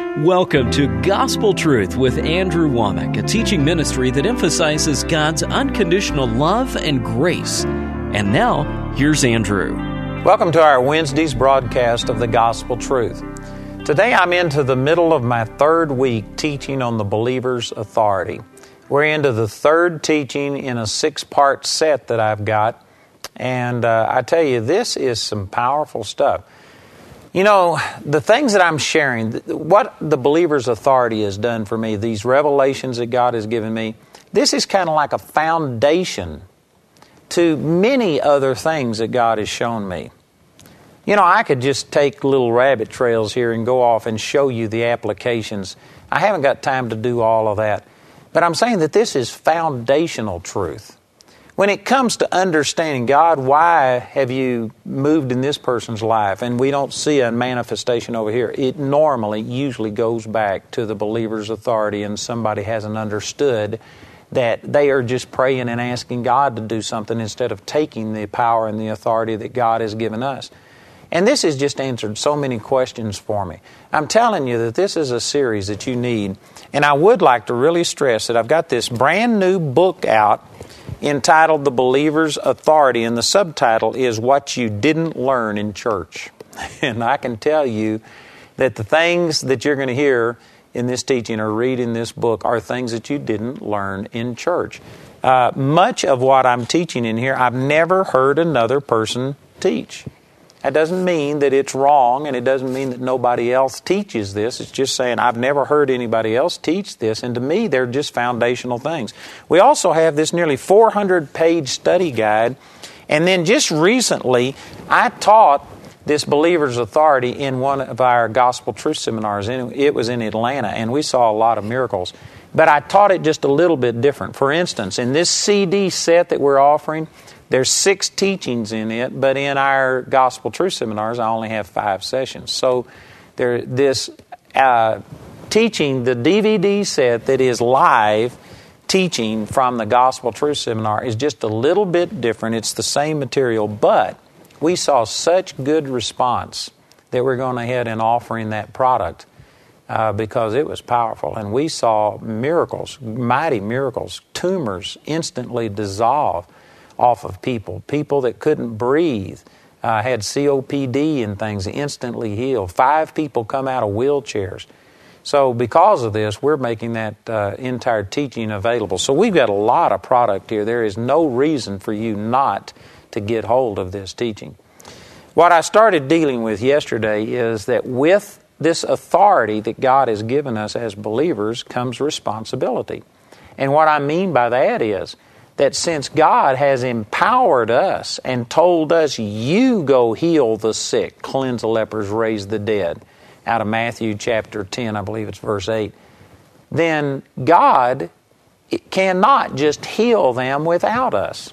Welcome to Gospel Truth with Andrew Womack, a teaching ministry that emphasizes God's unconditional love and grace. And now, here's Andrew. Welcome to our Wednesday's broadcast of the Gospel Truth. Today I'm into the middle of my third week teaching on the believer's authority. We're into the third teaching in a 6-part set that I've got. And I tell you, this is some powerful stuff. You know, the things that I'm sharing, what the believer's authority has done for me, these revelations that God has given me, this is kind of like a foundation to many other things that God has shown me. You know, I could just take little rabbit trails here and go off and show you the applications. I haven't got time to do all of that. But I'm saying that this is foundational truth. When it comes to understanding God, why have you moved in this person's life and we don't see a manifestation over here? It usually goes back to the believer's authority, and somebody hasn't understood that they are just praying and asking God to do something instead of taking the power and the authority that God has given us. And this has just answered so many questions for me. I'm telling you that this is a series that you need. And I would like to really stress that I've got this brand new book out entitled The Believer's Authority, and the subtitle is What You Didn't Learn in Church. And I can tell you that the things that you're going to hear in this teaching or read in this book are things that you didn't learn in church. Much of what I'm teaching in here, I've never heard another person teach. That doesn't mean that it's wrong, and it doesn't mean that nobody else teaches this. It's just saying I've never heard anybody else teach this, and to me, they're just foundational things. We also have this nearly 400-page study guide, and then just recently, I taught this Believer's Authority in one of our Gospel Truth seminars. It was in Atlanta, and we saw a lot of miracles. But I taught it just a little bit different. For instance, in this CD set that we're offering, there's 6 teachings in it, but in our Gospel Truth seminars, I only have 5 sessions. So this teaching, the DVD set that is live teaching from the Gospel Truth seminar is just a little bit different. It's the same material, but we saw such good response that we're going ahead and offering that product because it was powerful. And we saw miracles, mighty miracles, tumors instantly dissolve off of people that couldn't breathe, had COPD and things instantly healed. 5 people come out of wheelchairs. So because of this, we're making that entire teaching available. So we've got a lot of product here. There is no reason for you not to get hold of this teaching. What I started dealing with yesterday is that with this authority that God has given us as believers comes responsibility. And what I mean by that is that since God has empowered us and told us, you go heal the sick, cleanse the lepers, raise the dead, out of Matthew chapter 10, I believe it's verse 8, then God cannot just heal them without us.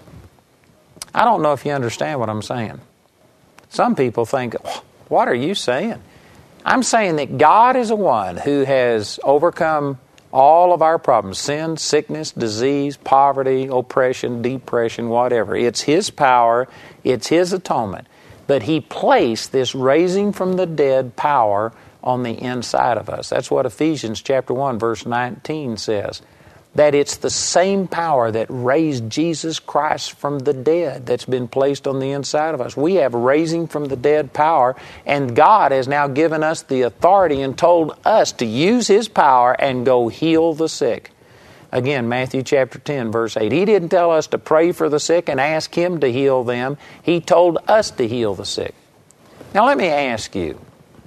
I don't know if you understand what I'm saying. Some people think, what are you saying? I'm saying that God is the one who has overcome all of our problems, sin, sickness, disease, poverty, oppression, depression, whatever. It's His power, it's His atonement. But He placed this raising from the dead power on the inside of us. That's what Ephesians chapter 1, verse 19 says. That it's the same power that raised Jesus Christ from the dead that's been placed on the inside of us. We have raising from the dead power, and God has now given us the authority and told us to use His power and go heal the sick. Again, Matthew chapter 10, verse 8. He didn't tell us to pray for the sick and ask Him to heal them. He told us to heal the sick. Now let me ask you,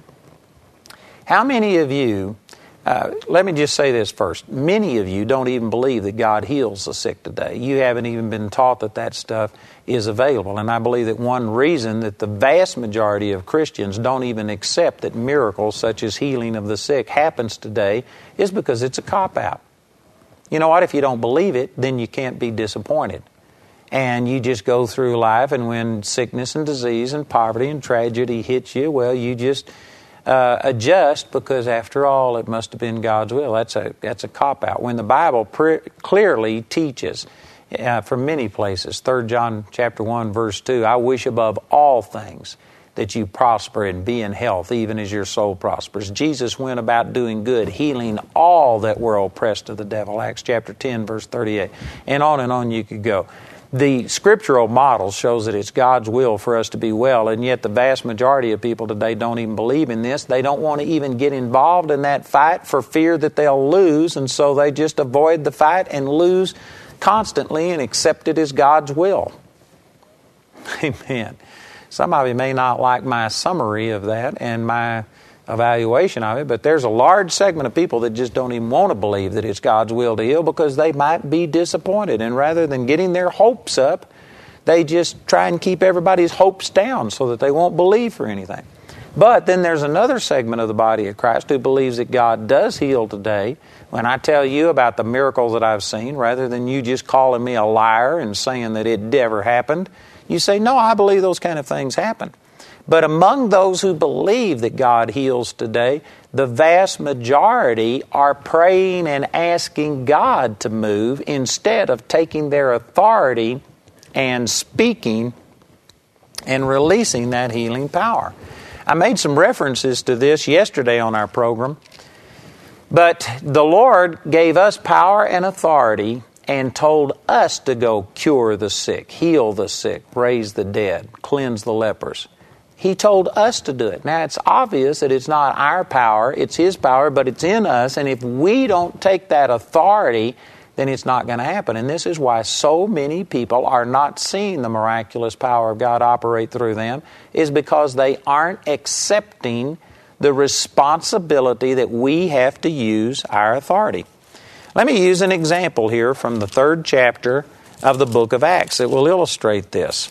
how many of you, let me just say this first. Many of you don't even believe that God heals the sick today. You haven't even been taught that that stuff is available. And I believe that one reason that the vast majority of Christians don't even accept that miracles such as healing of the sick happens today is because it's a cop-out. You know what? If you don't believe it, then you can't be disappointed. And you just go through life, and when sickness and disease and poverty and tragedy hits you, well, you just adjust because, after all, it must have been God's will. That's a cop-out. When the Bible clearly teaches from many places, 3 John chapter 1, verse 2, I wish above all things that you prosper and be in health, even as your soul prospers. Jesus went about doing good, healing all that were oppressed of the devil. Acts chapter 10, verse 38. And on you could go. The scriptural model shows that it's God's will for us to be well, and yet the vast majority of people today don't even believe in this. They don't want to even get involved in that fight for fear that they'll lose, and so they just avoid the fight and lose constantly and accept it as God's will. Amen. Some of you may not like my summary of that and my evaluation of it, but there's a large segment of people that just don't even want to believe that it's God's will to heal because they might be disappointed. And rather than getting their hopes up, they just try and keep everybody's hopes down so that they won't believe for anything. But then there's another segment of the body of Christ who believes that God does heal today. When I tell you about the miracles that I've seen, rather than you just calling me a liar and saying that it never happened, you say, no, I believe those kind of things happen. But among those who believe that God heals today, the vast majority are praying and asking God to move instead of taking their authority and speaking and releasing that healing power. I made some references to this yesterday on our program, but the Lord gave us power and authority and told us to go cure the sick, heal the sick, raise the dead, cleanse the lepers. He told us to do it. Now, it's obvious that it's not our power, it's His power, but it's in us, and if we don't take that authority, then it's not going to happen. And this is why so many people are not seeing the miraculous power of God operate through them, is because they aren't accepting the responsibility that we have to use our authority. Let me use an example here from the 3rd chapter of the book of Acts that will illustrate this.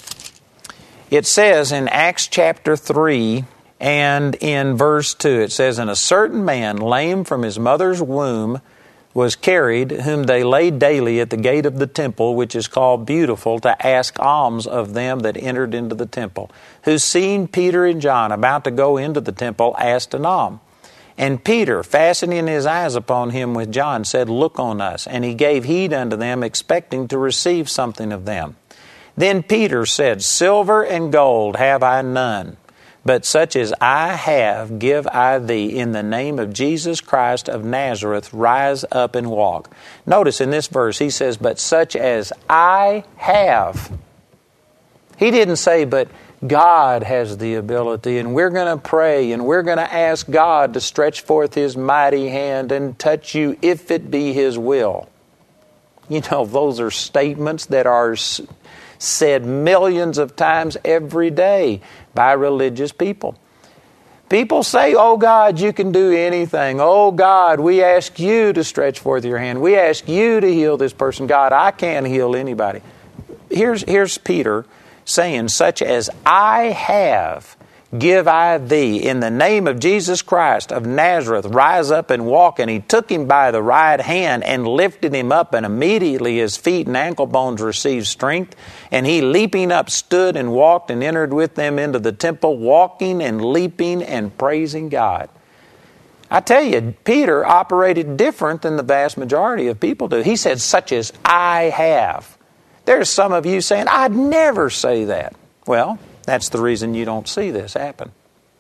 It says in Acts chapter 3 and in verse 2, it says, "And a certain man, lame from his mother's womb, was carried, whom they laid daily at the gate of the temple, which is called Beautiful, to ask alms of them that entered into the temple, who seeing Peter and John about to go into the temple, asked an alms. And Peter, fastening his eyes upon him with John, said, Look on us. And he gave heed unto them, expecting to receive something of them. Then Peter said, Silver and gold have I none, but such as I have give I thee. In the name of Jesus Christ of Nazareth, rise up and walk." Notice in this verse, he says, but such as I have. He didn't say, but God has the ability, and we're going to pray, and we're going to ask God to stretch forth His mighty hand and touch you if it be His will. You know, those are statements that are said millions of times every day by religious people. People say, oh God, you can do anything. Oh God, we ask you to stretch forth your hand. We ask you to heal this person. God, I can't heal anybody. Here's Peter saying, such as I have, give I thee. In the name of Jesus Christ of Nazareth, rise up and walk. And he took him by the right hand and lifted him up, and immediately his feet and ankle bones received strength. And he, leaping up, stood and walked and entered with them into the temple, walking and leaping and praising God. I tell you, Peter operated different than the vast majority of people do. He said, such as I have. There's some of you saying, I'd never say that. Well, that's the reason you don't see this happen.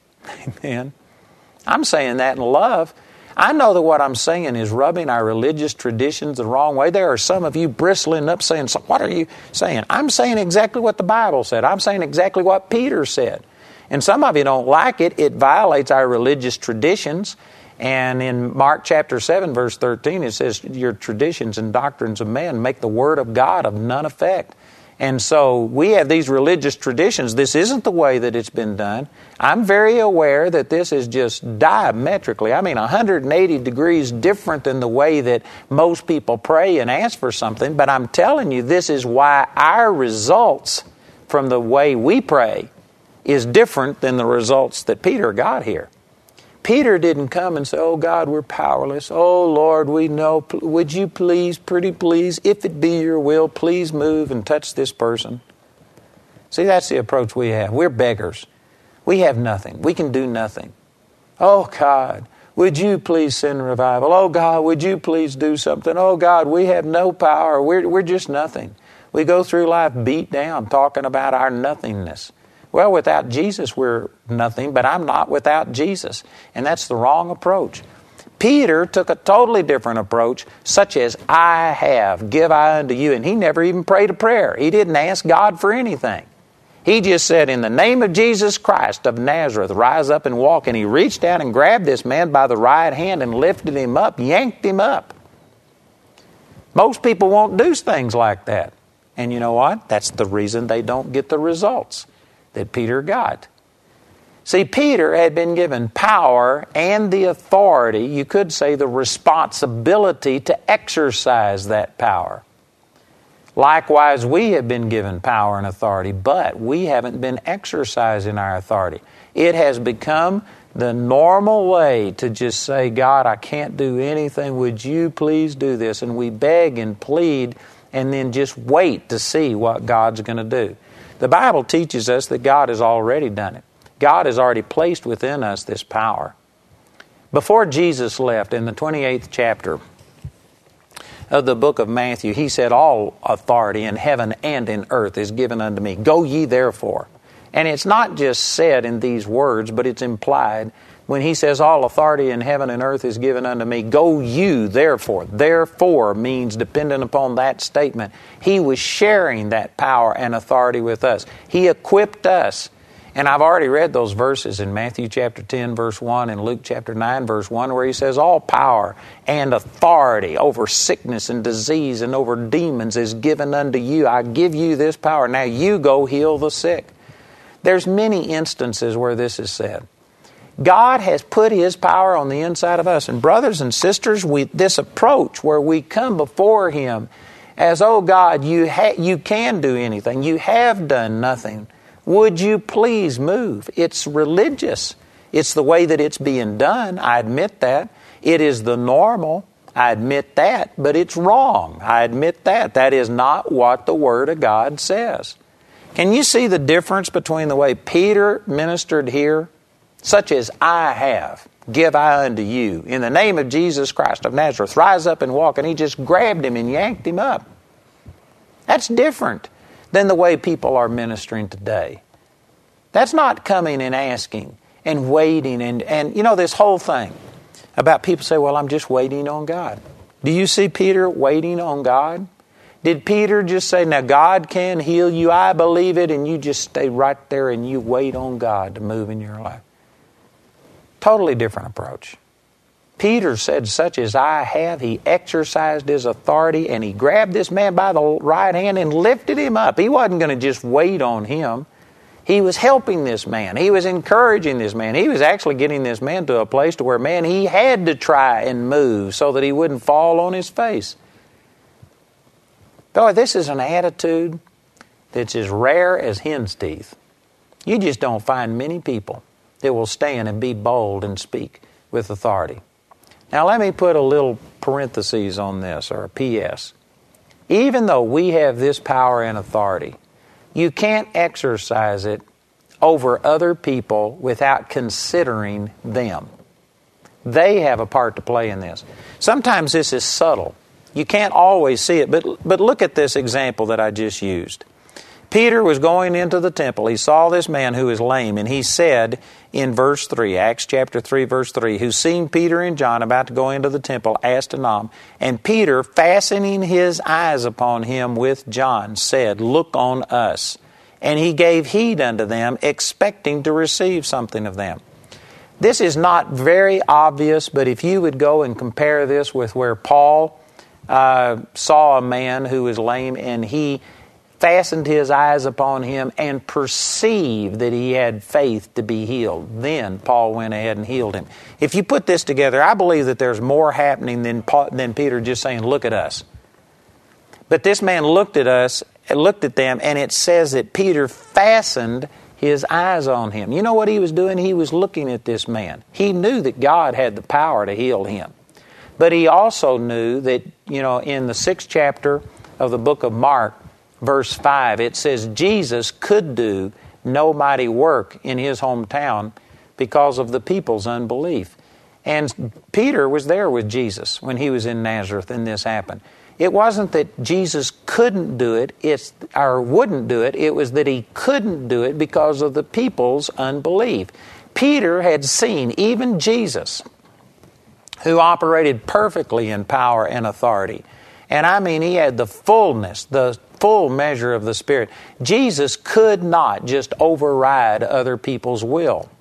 Amen. I'm saying that in love. I know that what I'm saying is rubbing our religious traditions the wrong way. There are some of you bristling up saying, so what are you saying? I'm saying exactly what the Bible said. I'm saying exactly what Peter said. And some of you don't like it. It violates our religious traditions. And in Mark chapter 7, verse 13, it says, your traditions and doctrines of men make the word of God of none effect. And so we have these religious traditions. This isn't the way that it's been done. I'm very aware that this is just diametrically, 180 degrees different than the way that most people pray and ask for something. But I'm telling you, this is why our results from the way we pray is different than the results that Peter got here. Peter didn't come and say, oh God, we're powerless. Oh Lord, we know. Would you please, pretty please, if it be your will, please move and touch this person. See, that's the approach we have. We're beggars. We have nothing. We can do nothing. Oh God, would you please send revival? Oh God, would you please do something? Oh God, we have no power. We're just nothing. We go through life beat down, talking about our nothingness. Well, without Jesus, we're nothing, but I'm not without Jesus. And that's the wrong approach. Peter took a totally different approach, such as, I have, give I unto you. And he never even prayed a prayer. He didn't ask God for anything. He just said, in the name of Jesus Christ of Nazareth, rise up and walk. And he reached out and grabbed this man by the right hand and lifted him up, yanked him up. Most people won't do things like that. And you know what? That's the reason they don't get the results that Peter got. See, Peter had been given power and the authority, you could say the responsibility to exercise that power. Likewise, we have been given power and authority, but we haven't been exercising our authority. It has become the normal way to just say, God, I can't do anything. Would you please do this? And we beg and plead and then just wait to see what God's going to do. The Bible teaches us that God has already done it. God has already placed within us this power. Before Jesus left, in the 28th chapter of the book of Matthew, He said, all authority in heaven and in earth is given unto me. Go ye therefore. And it's not just said in these words, but it's implied when He says, all authority in heaven and earth is given unto me. Go you therefore. Therefore means dependent upon that statement. He was sharing that power and authority with us. He equipped us. And I've already read those verses in Matthew chapter 10, verse 1, and Luke chapter 9, verse 1, where He says, all power and authority over sickness and disease and over demons is given unto you. I give you this power. Now you go heal the sick. There's many instances where this is said. God has put His power on the inside of us. And brothers and sisters, this approach where we come before Him as, oh God, you can do anything. You have done nothing. Would you please move? It's religious. It's the way that it's being done. I admit that. It is the normal. I admit that. But it's wrong. I admit that. That is not what the Word of God says. Can you see the difference between the way Peter ministered here? Such as I have, give I unto you. In the name of Jesus Christ of Nazareth, rise up and walk. And he just grabbed him and yanked him up. That's different than the way people are ministering today. That's not coming and asking and waiting and you know, this whole thing about people say, well, I'm just waiting on God. Do you see Peter waiting on God? Did Peter just say, now God can heal you, I believe it, and you just stay right there and you wait on God to move in your life? Totally different approach. Peter said, such as I have, he exercised his authority and he grabbed this man by the right hand and lifted him up. He wasn't going to just wait on him. He was helping this man. He was encouraging this man. He was actually getting this man to a place to where, man, he had to try and move so that he wouldn't fall on his face. Boy, this is an attitude that's as rare as hen's teeth. You just don't find many people that will stand and be bold and speak with authority. Now let me put a little parenthesis on this, or a P.S. Even though we have this power and authority, you can't exercise it over other people without considering them. They have a part to play in this. Sometimes this is subtle. You can't always see it, but look at this example that I just used. Peter was going into the temple. He saw this man who was lame, and he said in verse 3, Acts chapter 3, verse 3, who seeing Peter and John about to go into the temple, asked anon. And Peter, fastening his eyes upon him with John, said, look on us. And he gave heed unto them, expecting to receive something of them. This is not very obvious, but if you would go and compare this with where Paul saw a man who was lame, and he fastened his eyes upon him and perceived that he had faith to be healed. Then Paul went ahead and healed him. If you put this together, I believe that there's more happening than Peter just saying, look at us. But this man looked at them, and it says that Peter fastened his eyes on him. You know what he was doing? He was looking at this man. He knew that God had the power to heal him. But he also knew that, you know, in the 6th chapter of the book of Mark, verse 5, it says Jesus could do no mighty work in his hometown because of the people's unbelief. And Peter was there with Jesus when he was in Nazareth and this happened. It wasn't that Jesus couldn't do it, or wouldn't do it. It was that he couldn't do it because of the people's unbelief. Peter had seen even Jesus, who operated perfectly in power and authority. And I mean, he had the fullness, the full measure of the Spirit. Jesus could not just override other people's will.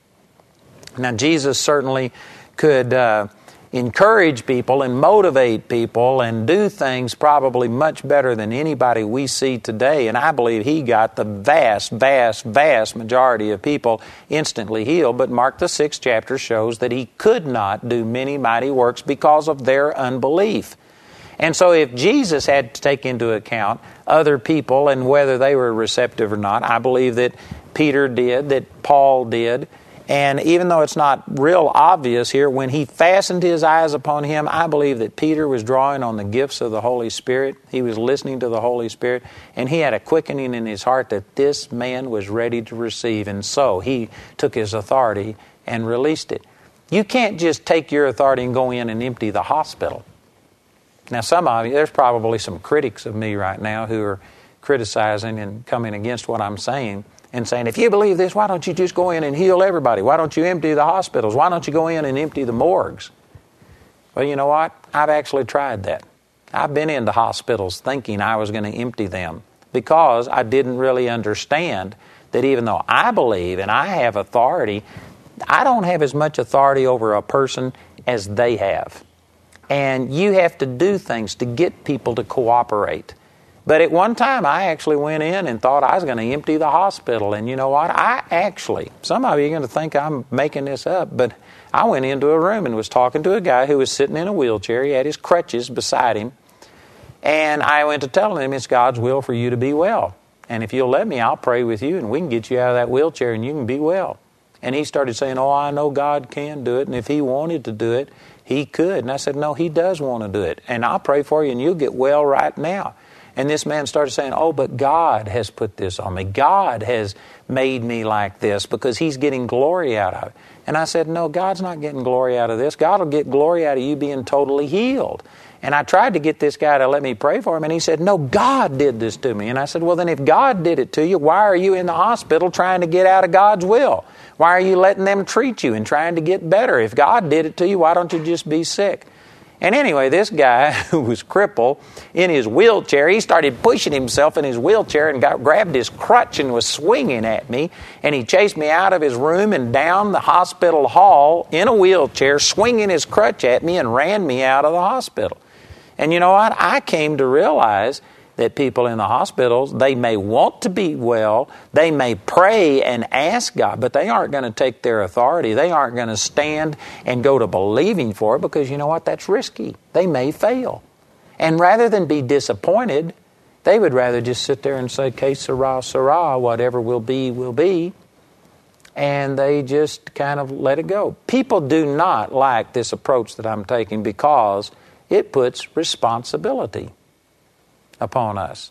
Now, Jesus certainly could encourage people and motivate people and do things probably much better than anybody we see today. And I believe he got the vast, vast, vast majority of people instantly healed. But Mark the 6th chapter shows that he could not do many mighty works because of their unbelief. And so if Jesus had to take into account other people and whether they were receptive or not, I believe that Peter did, that Paul did. And even though it's not real obvious here, when he fastened his eyes upon him, I believe that Peter was drawing on the gifts of the Holy Spirit. He was listening to the Holy Spirit, and he had a quickening in his heart that this man was ready to receive. And so he took his authority and released it. You can't just take your authority and go in and empty the hospital. Now, some of you, there's probably some critics of me right now who are criticizing and coming against what I'm saying and saying, if you believe this, why don't you just go in and heal everybody? Why don't you empty the hospitals? Why don't you go in and empty the morgues? Well, you know what? I've actually tried that. I've been into hospitals thinking I was going to empty them because I didn't really understand that even though I believe and I have authority, I don't have as much authority over a person as they have. And you have to do things to get people to cooperate. But at one time, I actually went in and thought I was going to empty the hospital. And you know what? Some of you are going to think I'm making this up, but I went into a room and was talking to a guy who was sitting in a wheelchair. He had his crutches beside him. And I went to tell him it's God's will for you to be well. And if you'll let me, I'll pray with you and we can get you out of that wheelchair and you can be well. And he started saying, oh, I know God can do it. And if he wanted to do it, he could. And I said, no, he does want to do it. And I'll pray for you and you'll get well right now. And this man started saying, oh, but God has put this on me. God has made me like this because he's getting glory out of it. And I said, no, God's not getting glory out of this. God will get glory out of you being totally healed. And I tried to get this guy to let me pray for him, and he said, no, God did this to me. And I said, well, then if God did it to you, why are you in the hospital trying to get out of God's will? Why are you letting them treat you and trying to get better? If God did it to you, why don't you just be sick? And anyway, this guy who was crippled in his wheelchair, he started pushing himself in his wheelchair and grabbed his crutch and was swinging at me. And he chased me out of his room and down the hospital hall in a wheelchair, swinging his crutch at me and ran me out of the hospital. And you know what? I came to realize that people in the hospitals, they may want to be well, they may pray and ask God, but they aren't going to take their authority. They aren't going to stand and go to believing for it because you know what? That's risky. They may fail. And rather than be disappointed, they would rather just sit there and say, que sera, sera, whatever will be, will be. And they just kind of let it go. People do not like this approach that I'm taking because it puts responsibility upon us.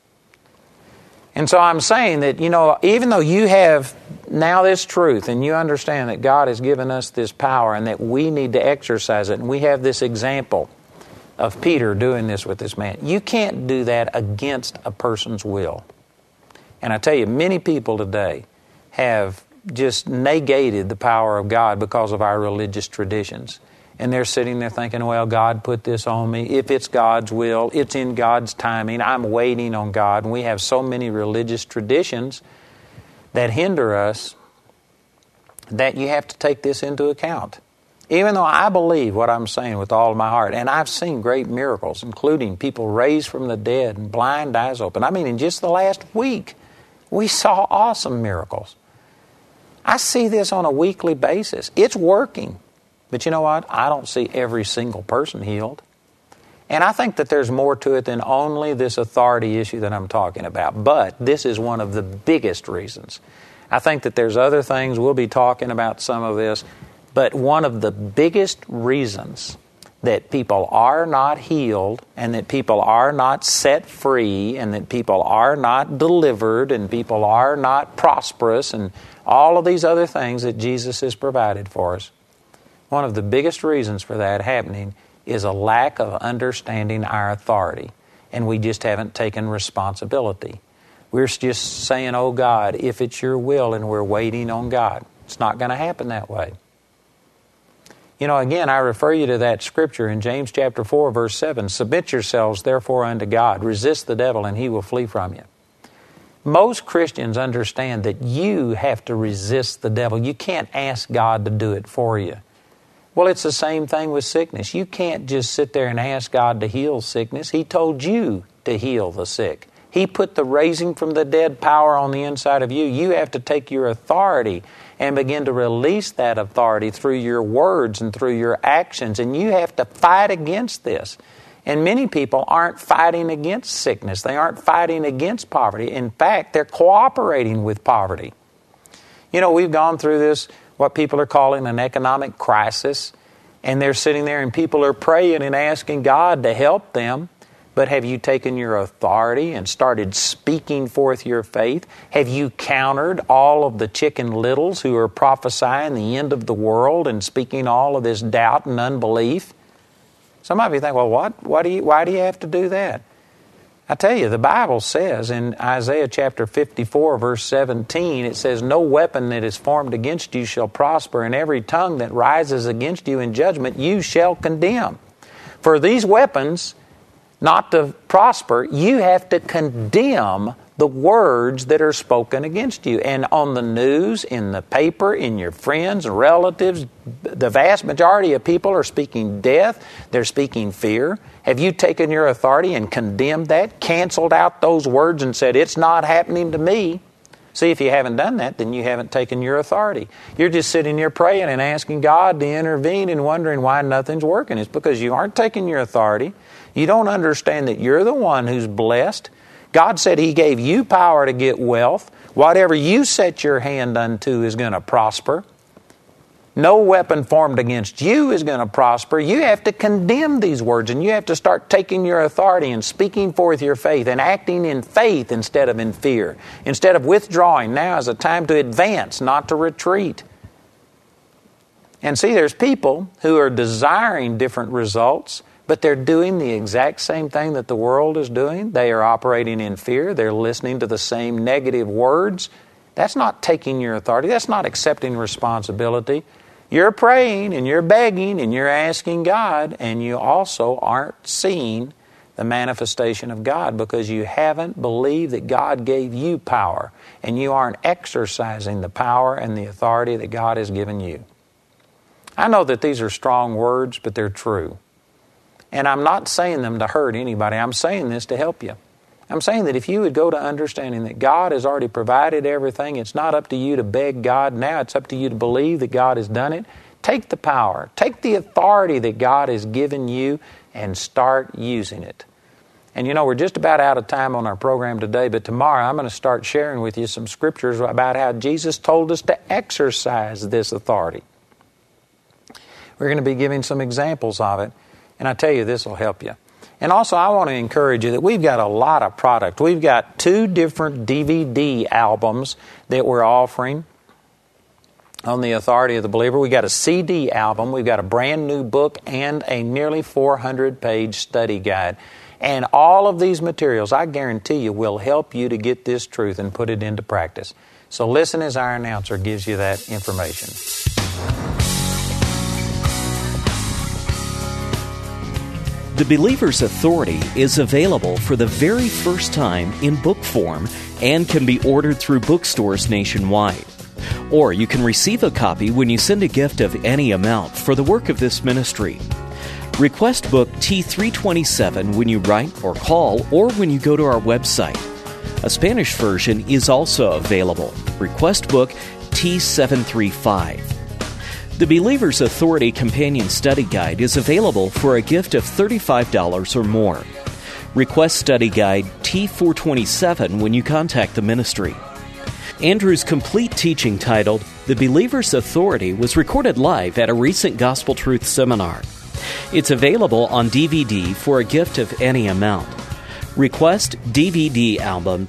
And so I'm saying that, you know, even though you have now this truth and you understand that God has given us this power and that we need to exercise it, and we have this example of Peter doing this with this man, you can't do that against a person's will. And I tell you, many people today have just negated the power of God because of our religious traditions. And they're sitting there thinking, well, God put this on me. If it's God's will, it's in God's timing. I'm waiting on God. And we have so many religious traditions that hinder us that you have to take this into account. Even though I believe what I'm saying with all of my heart, and I've seen great miracles, including people raised from the dead and blind eyes open. I mean, in just the last week, we saw awesome miracles. I see this on a weekly basis. It's working. But you know what? I don't see every single person healed. And I think that there's more to it than only this authority issue that I'm talking about. But this is one of the biggest reasons. I think that there's other things. We'll be talking about some of this. But one of the biggest reasons that people are not healed and that people are not set free and that people are not delivered and people are not prosperous and all of these other things that Jesus has provided for us, one of the biggest reasons for that happening is a lack of understanding our authority, and we just haven't taken responsibility. We're just saying, oh God, if it's your will, and we're waiting on God. It's not going to happen that way. You know, again, I refer you to that scripture in James chapter 4, verse 7. Submit yourselves, therefore, unto God. Resist the devil, and he will flee from you. Most Christians understand that you have to resist the devil. You can't ask God to do it for you. Well, it's the same thing with sickness. You can't just sit there and ask God to heal sickness. He told you to heal the sick. He put the raising from the dead power on the inside of you. You have to take your authority and begin to release that authority through your words and through your actions. And you have to fight against this. And many people aren't fighting against sickness. They aren't fighting against poverty. In fact, they're cooperating with poverty. You know, we've gone through this, what people are calling an economic crisis. And they're sitting there and people are praying and asking God to help them. But have you taken your authority and started speaking forth your faith? Have you countered all of the Chicken Littles who are prophesying the end of the world and speaking all of this doubt and unbelief? Some of you think, well, why do you have to do that? I tell you, the Bible says in Isaiah chapter 54, verse 17, it says, no weapon that is formed against you shall prosper, and every tongue that rises against you in judgment you shall condemn. For these weapons not to prosper, you have to condemn the words that are spoken against you. And on the news, in the paper, in your friends and relatives, the vast majority of people are speaking death. They're speaking fear. Have you taken your authority and condemned that, canceled out those words and said, it's not happening to me? See, if you haven't done that, then you haven't taken your authority. You're just sitting there praying and asking God to intervene and wondering why nothing's working. It's because you aren't taking your authority. You don't understand that you're the one who's blessed. God said He gave you power to get wealth. Whatever you set your hand unto is going to prosper. No weapon formed against you is going to prosper. You have to condemn these words, and you have to start taking your authority and speaking forth your faith and acting in faith instead of in fear. Instead of withdrawing, now is a time to advance, not to retreat. And see, there's people who are desiring different results, but they're doing the exact same thing that the world is doing. They are operating in fear. They're listening to the same negative words. That's not taking your authority. That's not accepting responsibility. You're praying and you're begging and you're asking God, and you also aren't seeing the manifestation of God because you haven't believed that God gave you power, and you aren't exercising the power and the authority that God has given you. I know that these are strong words, but they're true. And I'm not saying them to hurt anybody. I'm saying this to help you. I'm saying that if you would go to understanding that God has already provided everything, it's not up to you to beg God now. It's up to you to believe that God has done it. Take the power. Take the authority that God has given you and start using it. And you know, we're just about out of time on our program today, but tomorrow I'm going to start sharing with you some scriptures about how Jesus told us to exercise this authority. We're going to be giving some examples of it. And I tell you, this will help you. And also, I want to encourage you that we've got a lot of product. We've got 2 different DVD albums that we're offering on the authority of the believer. We've got a CD album. We've got a brand new book and a nearly 400-page study guide. And all of these materials, I guarantee you, will help you to get this truth and put it into practice. So listen as our announcer gives you that information. The Believer's Authority is available for the very first time in book form and can be ordered through bookstores nationwide. Or you can receive a copy when you send a gift of any amount for the work of this ministry. Request book T327 when you write or call or when you go to our website. A Spanish version is also available. Request book T735. The Believer's Authority Companion Study Guide is available for a gift of $35 or more. Request Study Guide T427 when you contact the ministry. Andrew's complete teaching titled The Believer's Authority was recorded live at a recent Gospel Truth seminar. It's available on DVD for a gift of any amount. Request DVD album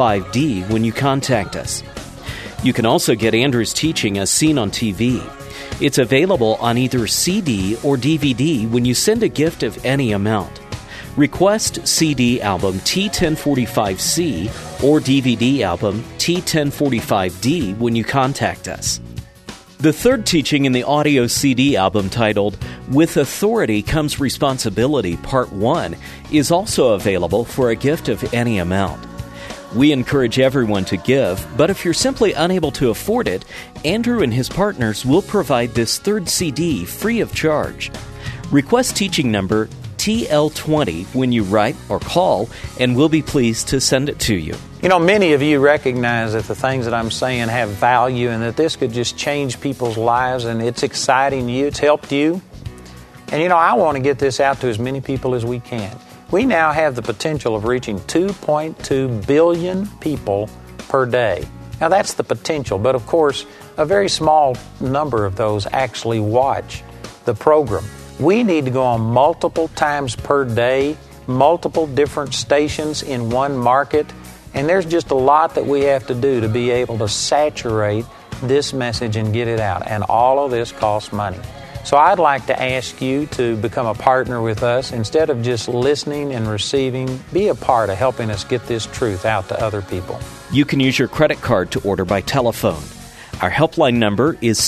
T3205D when you contact us. You can also get Andrew's teaching as seen on TV. It's available on either CD or DVD when you send a gift of any amount. Request CD album T1045C or DVD album T1045D when you contact us. The third teaching in the audio CD album, titled With Authority Comes Responsibility, Part 1, is also available for a gift of any amount. We encourage everyone to give, but if you're simply unable to afford it, Andrew and his partners will provide this third CD free of charge. Request teaching number TL20 when you write or call, and we'll be pleased to send it to you. You know, many of you recognize that the things that I'm saying have value and that this could just change people's lives, and it's exciting you, it's helped you. And you know, I want to get this out to as many people as we can. We now have the potential of reaching 2.2 billion people per day. Now that's the potential, but of course, a very small number of those actually watch the program. We need to go on multiple times per day, multiple different stations in one market, and there's just a lot that we have to do to be able to saturate this message and get it out, and all of this costs money. So I'd like to ask you to become a partner with us. Instead of just listening and receiving, be a part of helping us get this truth out to other people. You can use your credit card to order by telephone. Our helpline number is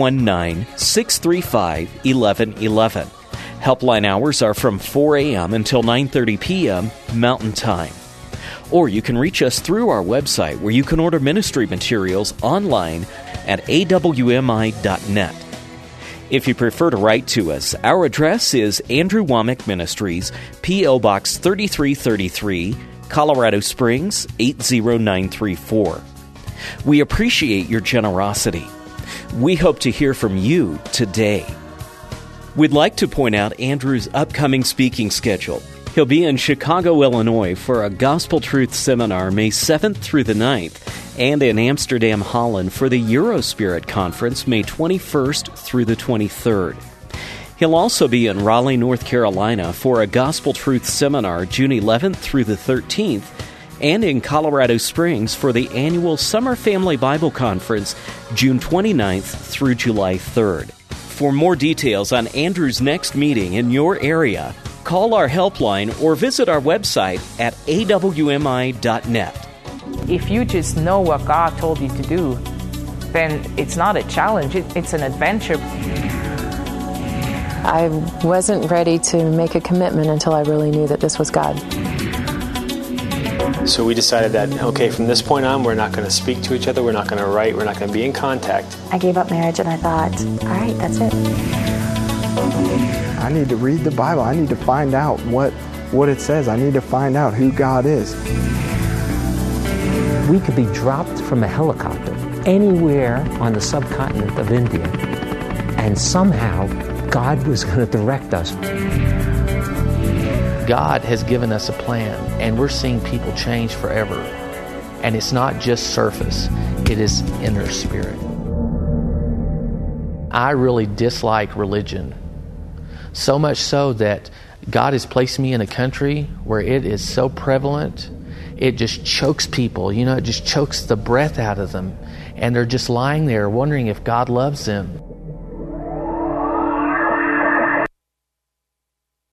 719-635-1111. Helpline hours are from 4 a.m. until 9:30 p.m. Mountain Time. Or you can reach us through our website, where you can order ministry materials online at awmi.net. If you prefer to write to us, our address is Andrew Wommack Ministries, P.O. Box 3333, Colorado Springs 80934. We appreciate your generosity. We hope to hear from you today. We'd like to point out Andrew's upcoming speaking schedule. He'll be in Chicago, Illinois for a Gospel Truth Seminar May 7th through the 9th, and in Amsterdam, Holland for the Eurospirit Conference May 21st through the 23rd. He'll also be in Raleigh, North Carolina for a Gospel Truth Seminar June 11th through the 13th, and in Colorado Springs for the annual Summer Family Bible Conference June 29th through July 3rd. For more details on Andrew's next meeting in your area, call our helpline or visit our website at awmi.net. If you just know what God told you to do, then it's not a challenge, it's an adventure. I wasn't ready to make a commitment until I really knew that this was God. So we decided that, okay, from this point on, we're not going to speak to each other, we're not going to write, we're not going to be in contact. I gave up marriage and I thought, all right, that's it. I need to read the Bible. I need to find out what it says. I need to find out who God is. We could be dropped from a helicopter anywhere on the subcontinent of India, and somehow God was going to direct us. God has given us a plan, and we're seeing people change forever. And it's not just surface, it is inner spirit. I really dislike religion, so much so that God has placed me in a country where it is so prevalent, it just chokes people. You know, it just chokes the breath out of them. And they're just lying there wondering if God loves them.